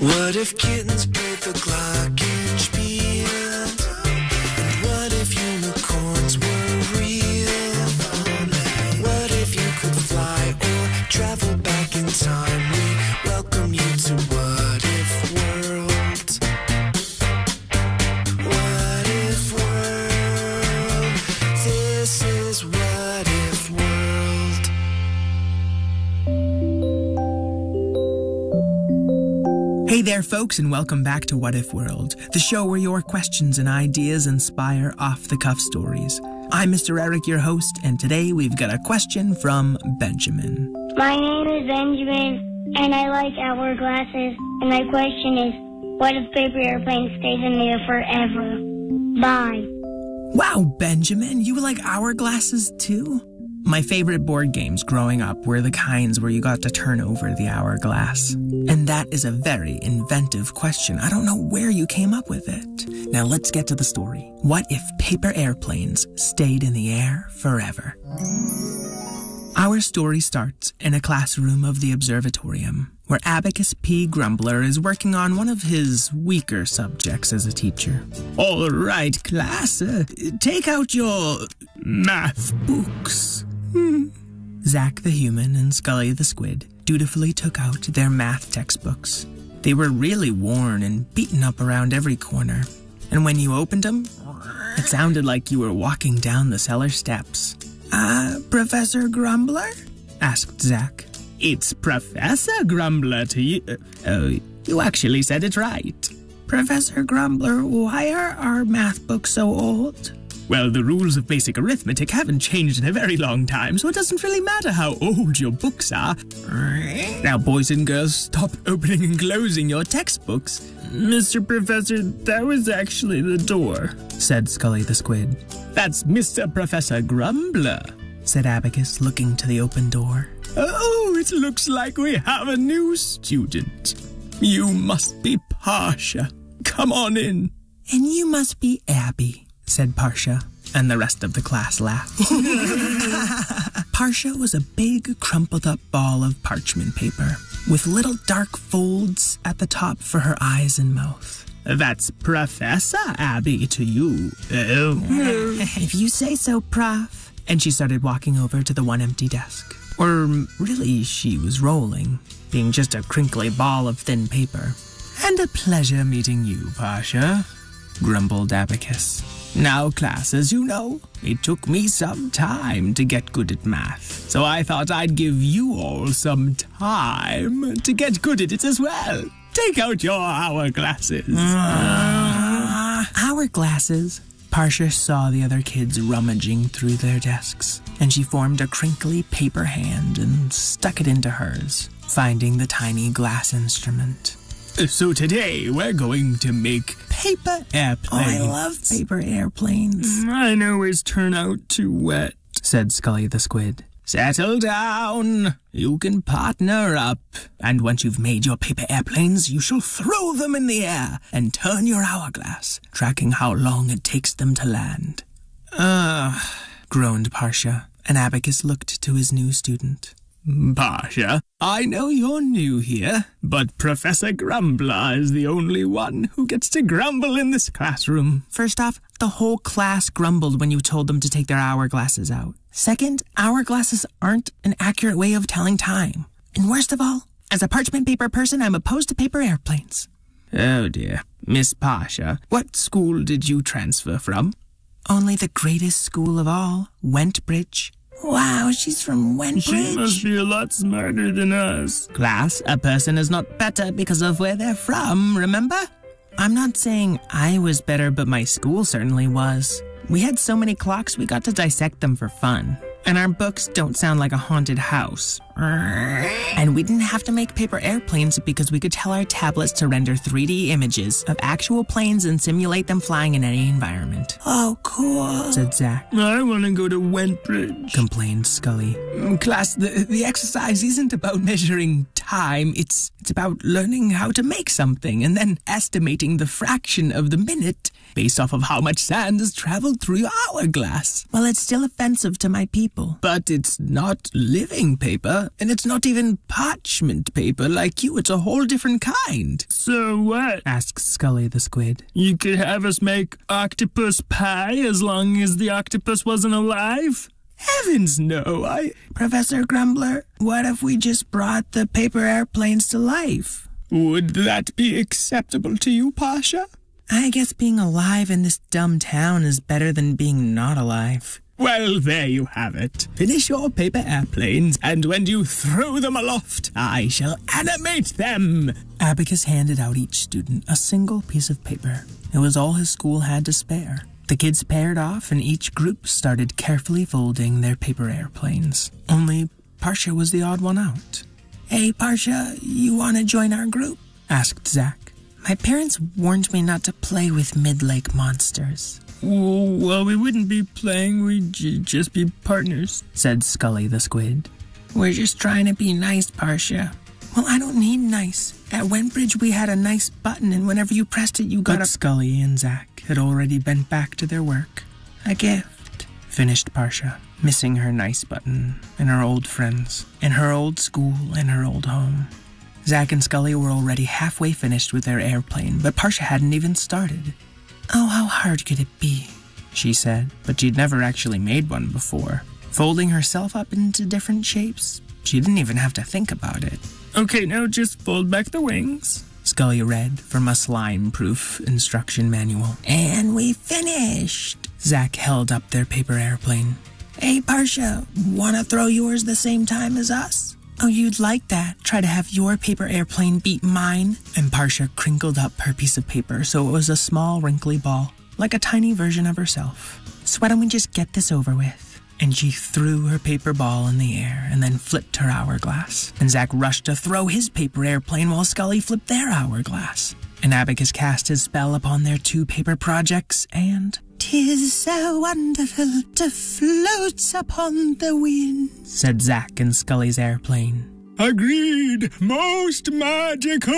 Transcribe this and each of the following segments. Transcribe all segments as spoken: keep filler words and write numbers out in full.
What if kittens played the glockenspiel? And what if unicorns were real? What if you could fly or travel back in time? We welcome you to What If World. What If World? This is What If World. Hey there, folks, and welcome back to What If World, the show where your questions and ideas inspire off-the-cuff stories. I'm Mister Eric, your host, and today we've got a question from Benjamin. My name is Benjamin, and I like hourglasses, and my question is, what if paper airplanes stayed in the air forever? Bye. Wow, Benjamin, you like hourglasses too? My favorite board games growing up were the kinds where you got to turn over the hourglass. And that is a very inventive question. I don't know where you came up with it. Now let's get to the story. What if paper airplanes stayed in the air forever? Our story starts in a classroom of the observatorium, where Abacus P. Grumbler is working on one of his weaker subjects as a teacher. All right, class, uh, take out your math books. Hmm. Zack the human and Scully the squid dutifully took out their math textbooks. They were really worn and beaten up around every corner. And when you opened them, it sounded like you were walking down the cellar steps. Uh, Professor Grumbler? Asked Zack. It's Professor Grumbler to you. Uh, oh, you actually said it right. Professor Grumbler, why are our math books so old? Well, the rules of basic arithmetic haven't changed in a very long time, so it doesn't really matter how old your books are. Now, boys and girls, stop opening and closing your textbooks. Mister Professor, that was actually the door, said Scully the squid. That's Mister Professor Grumbler, said Abacus, looking to the open door. Oh, it looks like we have a new student. You must be Parsha. Come on in. And you must be Abby, said Parsha, and the rest of the class laughed. Parsha was a big, crumpled-up ball of parchment paper, with little dark folds at the top for her eyes and mouth. That's Professor Abby to you. Oh. If you say so, Prof. And she started walking over to the one empty desk. Or really, she was rolling, being just a crinkly ball of thin paper. And a pleasure meeting you, Parsha, grumbled Abacus. Now, class, as you know, it took me some time to get good at math, so I thought I'd give you all some time to get good at it as well. Take out your hourglasses. Uh, hourglasses? Parsha saw the other kids rummaging through their desks, and she formed a crinkly paper hand and stuck it into hers, finding the tiny glass instrument. So today, we're going to make paper airplanes. Oh, I love paper airplanes. I know it's turned out too wet, said Scully the squid. Settle down. You can partner up. And once you've made your paper airplanes, you shall throw them in the air and turn your hourglass, tracking how long it takes them to land. Ah, uh, groaned Parsha, and Abacus looked to his new student. Parsha, I know you're new here, but Professor Grumbler is the only one who gets to grumble in this classroom. First off, the whole class grumbled when you told them to take their hourglasses out. Second, hourglasses aren't an accurate way of telling time. And worst of all, as a parchment paper person, I'm opposed to paper airplanes. Oh dear. Miss Parsha, what school did you transfer from? Only the greatest school of all, Wentbridge. Wow, she's from Wentbridge. She must be a lot smarter than us. Class, a person is not better because of where they're from, remember? I'm not saying I was better, but my school certainly was. We had so many clocks, we got to dissect them for fun. And our books don't sound like a haunted house. And we didn't have to make paper airplanes because we could tell our tablets to render three D images of actual planes and simulate them flying in any environment. Oh, cool, said Zack. I want to go to Wentbridge, complained Scully. Class, the, the exercise isn't about measuring time. It's, it's about learning how to make something and then estimating the fraction of the minute based off of how much sand has traveled through your hourglass. Well, it's still offensive to my people. But it's not living paper. Pasha, and it's not even parchment paper like you. It's a whole different kind. So what? Asked Scully the squid. You could have us make octopus pie as long as the octopus wasn't alive? Heavens no, I... Professor Grumbler, what if we just brought the paper airplanes to life? Would that be acceptable to you, Pasha? I guess being alive in this dumb town is better than being not alive. Well, there you have it. Finish your paper airplanes, and when you throw them aloft, I shall animate them. Abacus handed out each student a single piece of paper. It was all his school had to spare. The kids paired off, and each group started carefully folding their paper airplanes. Only Parsha was the odd one out. Hey, Parsha, you want to join our group? Asked Zach. My parents warned me not to play with mid-lake monsters. Well, we wouldn't be playing, we'd j- just be partners, said Scully the squid. We're just trying to be nice, Parsha. Well, I don't need nice. At Wentbridge, we had a nice button, and whenever you pressed it, you got but a... Scully and Zach had already bent back to their work. A gift, finished Parsha, missing her nice button, and her old friends, and her old school, and her old home. Zach and Scully were already halfway finished with their airplane, but Parsha hadn't even started. Oh, how hard could it be? She said, but she'd never actually made one before. Folding herself up into different shapes, she didn't even have to think about it. Okay, now just fold back the wings, Scully read from a slime-proof instruction manual. And we finished! Zach held up their paper airplane. Hey, Parsha, wanna throw yours the same time as us? Oh, you'd like that. Try to have your paper airplane beat mine. And Parsha crinkled up her piece of paper so it was a small wrinkly ball, like a tiny version of herself. So why don't we just get this over with? And she threw her paper ball in the air and then flipped her hourglass. And Zach rushed to throw his paper airplane while Scully flipped their hourglass. And Abacus cast his spell upon their two paper projects, and... 'Tis so wonderful to float upon the wind, said Zach in Scully's airplane. Agreed, most magical,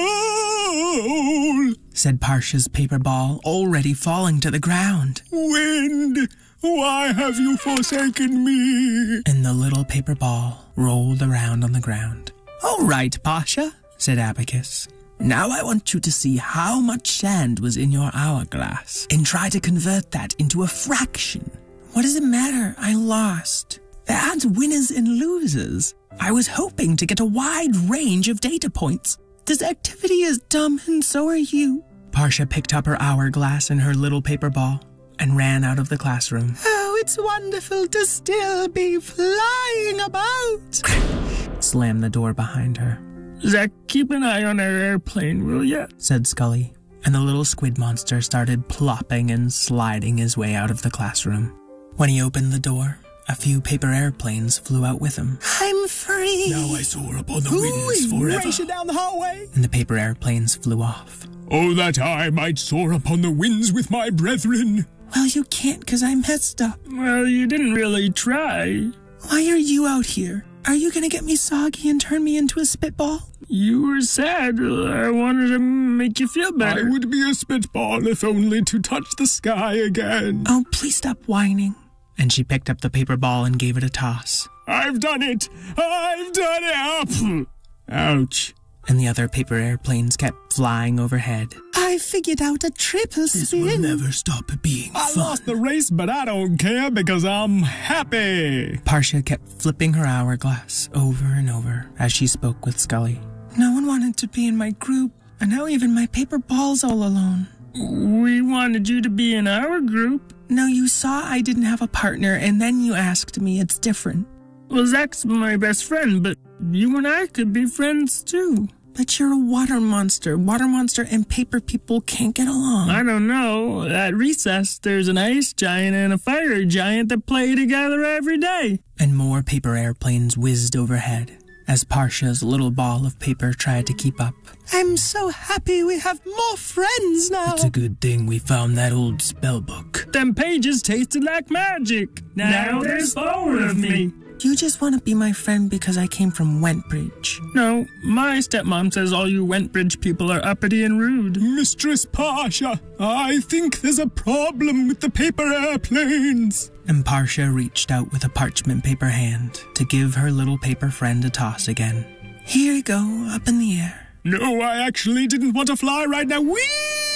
said Parsha's paper ball, already falling to the ground. Wind, why have you forsaken me? And the little paper ball rolled around on the ground. All right, Parsha, said Abacus. Now I want you to see how much sand was in your hourglass and try to convert that into a fraction. What does it matter? I lost. There aren't winners and losers. I was hoping to get a wide range of data points. This activity is dumb and so are you. Parsha picked up her hourglass and her little paper ball and ran out of the classroom. Oh, it's wonderful to still be flying about. Slammed the door behind her. Zach, keep an eye on our airplane, will ya? Said Scully, and the little squid monster started plopping and sliding his way out of the classroom. When he opened the door, a few paper airplanes flew out with him. I'm free! Now I soar upon the winds forever. Racing down the hallway! And the paper airplanes flew off. Oh, that I might soar upon the winds with my brethren! Well, you can't because I messed up. Well, you didn't really try. Why are you out here? Are you gonna get me soggy and turn me into a spitball? You were sad. I wanted to make you feel better. I would be a spitball if only to touch the sky again. Oh, please stop whining. And she picked up the paper ball and gave it a toss. I've done it! I've done it! Ouch. And the other paper airplanes kept flying overhead. I figured out a triple spin. This will never stop being fun. I lost the race, but I don't care because I'm happy. Parsha kept flipping her hourglass over and over as she spoke with Scully. No one wanted to be in my group, and now even my paper ball's all alone. We wanted you to be in our group. No, you saw I didn't have a partner, and then you asked me. It's different. Well, Zach's my best friend, but you and I could be friends too. But you're a water monster. Water monster and paper people can't get along. I don't know. At recess, there's an ice giant and a fire giant that play together every day. And more paper airplanes whizzed overhead as Parsha's little ball of paper tried to keep up. I'm so happy we have more friends now. It's a good thing we found that old spell book. Them pages tasted like magic. Now, now there's four of me. You just want to be my friend because I came from Wentbridge. No, my stepmom says all you Wentbridge people are uppity and rude. Mistress Parsha, I think there's a problem with the paper airplanes. and Parcia reached out with a parchment paper hand to give her little paper friend a toss again. Here you go, up in the air. No, I actually didn't want to fly right now. Whee!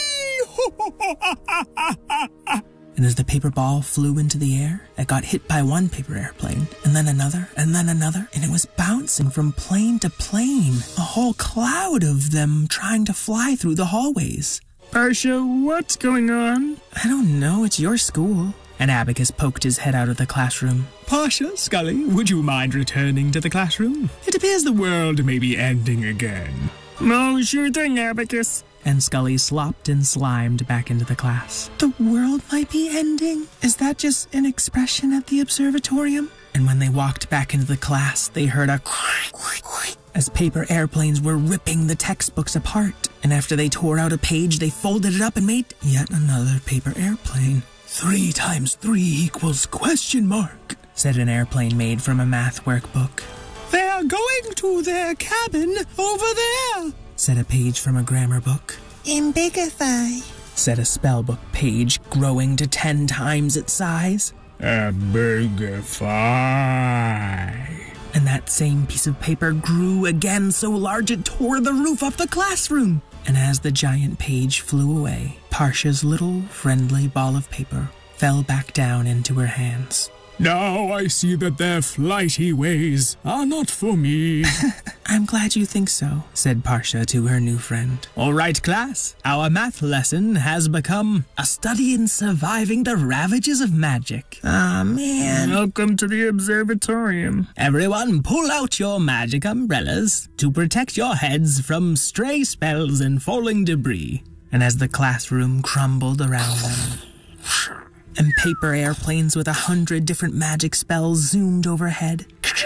And as the paper ball flew into the air, it got hit by one paper airplane, and then another, and then another, and it was bouncing from plane to plane, a whole cloud of them trying to fly through the hallways. Parcia, what's going on? I don't know, it's your school. And Abacus poked his head out of the classroom. Parcia, Scully, would you mind returning to the classroom? It appears the world may be ending again. Oh, sure thing, Abacus. And Scully slopped and slimed back into the class. The world might be ending? Is that just an expression at the observatorium? And when they walked back into the class, they heard a as paper airplanes were ripping the textbooks apart. And after they tore out a page, they folded it up and made yet another paper airplane. Three times three equals question mark, said an airplane made from a math workbook. They're going to their cabin over there, said a page from a grammar book. Ambigify, said a spellbook page growing to ten times its size. Ambigify. And that same piece of paper grew again so large it tore the roof off the classroom. And as the giant page flew away, Parcia's little friendly ball of paper fell back down into her hands. Now I see that their flighty ways are not for me. I'm glad you think so, said Parcia to her new friend. All right, class. Our math lesson has become a study in surviving the ravages of magic. Aw, man. Welcome to the observatorium. Everyone, pull out your magic umbrellas to protect your heads from stray spells and falling debris. And as the classroom crumbled around them, and paper airplanes with a hundred different magic spells zoomed overhead,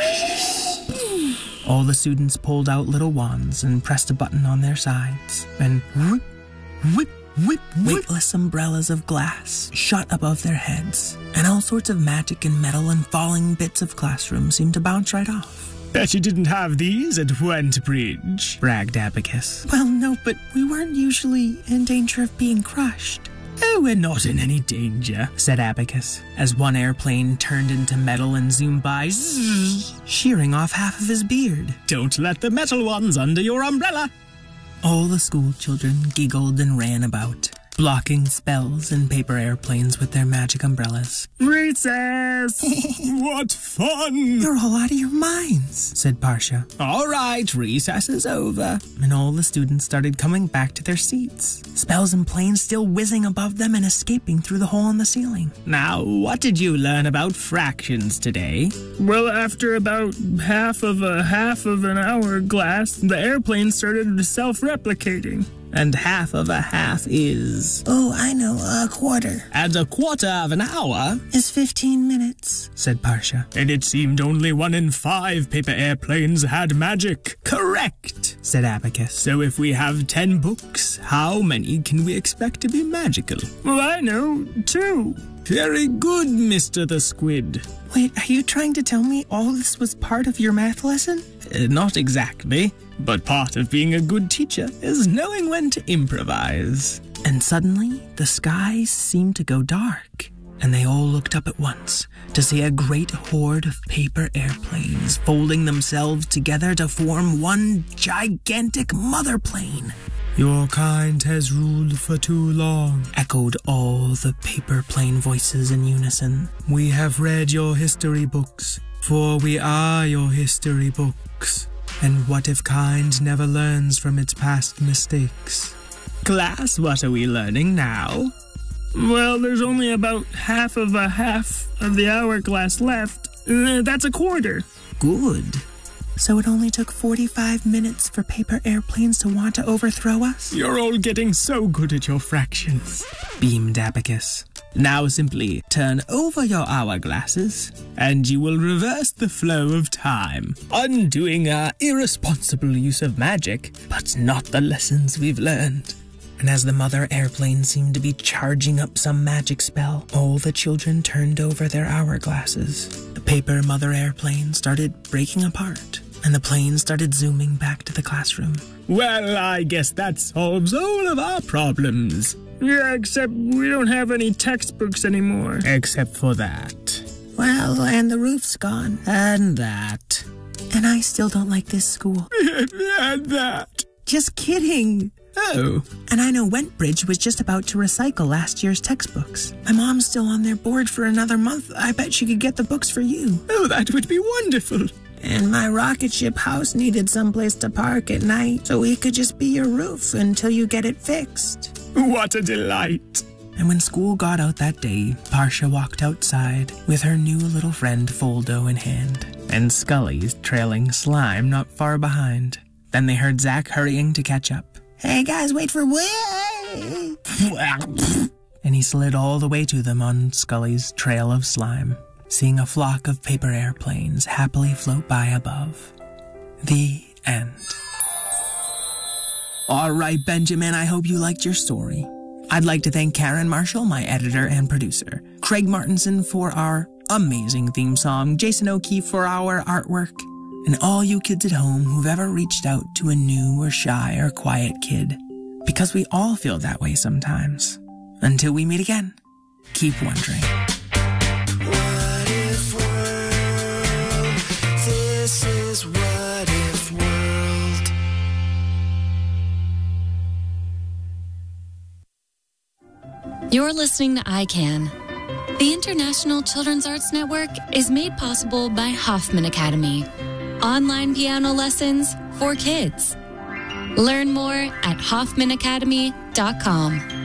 all the students pulled out little wands and pressed a button on their sides, and whip, whip, whip, weightless umbrellas of glass shot above their heads, and all sorts of magic and metal and falling bits of classroom seemed to bounce right off. Bet you didn't have these at Wentbridge, bragged Abacus. Well, no, but we weren't usually in danger of being crushed. Oh, we're not in any danger, said Abacus, as one airplane turned into metal and zoomed by, zzz, shearing off half of his beard. Don't let the metal ones under your umbrella. All the school children giggled and ran about, blocking spells and paper airplanes with their magic umbrellas. Recess! What fun! You're all out of your minds, said Parcia. All right, recess is over. And all the students started coming back to their seats, spells and planes still whizzing above them and escaping through the hole in the ceiling. Now, what did you learn about fractions today? Well, after about half of a half of an hourglass, the airplane started self-replicating. And half of a half is... Oh, I know, a quarter. And a quarter of an hour... is fifteen minutes, said Parcia. And it seemed only one in five paper airplanes had magic. Correct, said Abacus. So if we have ten books, how many can we expect to be magical? Well, I know, two. Very good, Mister the Squid. Wait, are you trying to tell me all this was part of your math lesson? Uh, not exactly, but part of being a good teacher is knowing when to improvise. And suddenly, the skies seemed to go dark, and they all looked up at once to see a great horde of paper airplanes folding themselves together to form one gigantic mother plane. Your kind has ruled for too long, echoed all the paper plane voices in unison. We have read your history books, for we are your history books. And what if kind never learns from its past mistakes? Class, what are we learning now? Well, there's only about half of a half of the hourglass left. Uh, that's a quarter. Good. So it only took forty-five minutes for paper airplanes to want to overthrow us? You're all getting so good at your fractions, beamed Abacus. Now simply turn over your hourglasses, and you will reverse the flow of time, undoing our irresponsible use of magic, but not the lessons we've learned. And as the mother airplane seemed to be charging up some magic spell, all the children turned over their hourglasses. The paper mother airplane started breaking apart, and the plane started zooming back to the classroom. Well, I guess that solves all of our problems. Yeah, except we don't have any textbooks anymore. Except for that. Well, and the roof's gone. And that. And I still don't like this school. And that. Just kidding. Oh. And I know Wentbridge was just about to recycle last year's textbooks. My mom's still on their board for another month. I bet she could get the books for you. Oh, that would be wonderful. And my rocket ship house needed someplace to park at night, so we could just be your roof until you get it fixed. What a delight. And when school got out that day, Parsha walked outside with her new little friend Foldo in hand, and Scully's trailing Slime not far behind. Then they heard Zach hurrying to catch up. Hey guys, wait for way! And he slid all the way to them on Scully's trail of slime, seeing a flock of paper airplanes happily float by above. The end. All right, Benjamin, I hope you liked your story. I'd like to thank Karen Marshall, my editor and producer, Craig Martinson for our amazing theme song, Jason O'Keefe for our artwork, and all you kids at home who've ever reached out to a new or shy or quiet kid, because we all feel that way sometimes. Until we meet again, keep wondering. What if world? This is What If World. You're listening to I CAN. The International Children's Arts Network is made possible by Hoffman Academy. Online piano lessons for kids. Learn more at hoffman academy dot com.